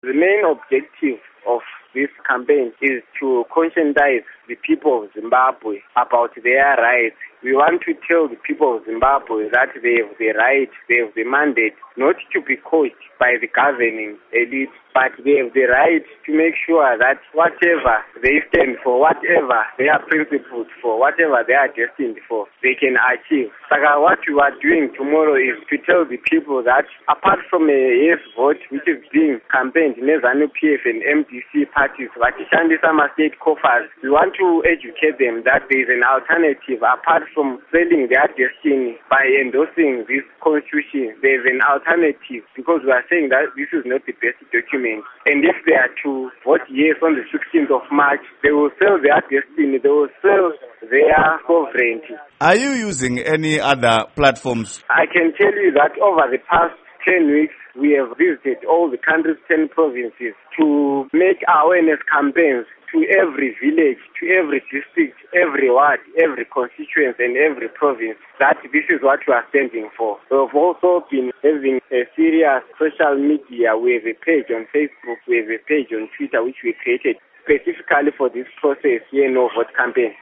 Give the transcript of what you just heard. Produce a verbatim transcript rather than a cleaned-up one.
The main objective of this campaign is to conscientize the people of Zimbabwe about their rights. We want to tell the people of Zimbabwe that they have the right, they have the mandate not to be coached by the governing elite, but they have the right to make sure that whatever they stand for, whatever they are principled for, whatever they are destined for, they can achieve. So what we are doing tomorrow is to tell the people that apart from a yes vote, which is being campaigned in ZANU P F and M D C parties, Vatishandisa state coffers, we want to educate them that there is an alternative apart from selling their destiny by endorsing this constitution. There is an alternative because we are saying that this is not the best document. And if they are to vote yes on the sixteenth of March, they will sell their destiny, they will sell their sovereignty. Are you using any other platforms? I can tell you that over the past ten weeks, we have visited all the country's ten provinces to make awareness campaigns to every village, to every district, every ward, every constituency and every province that this is what we are standing for. We have also been having a serious social media. We have a page on Facebook, we have a page on Twitter which we created specifically for this process here in No Vote campaign.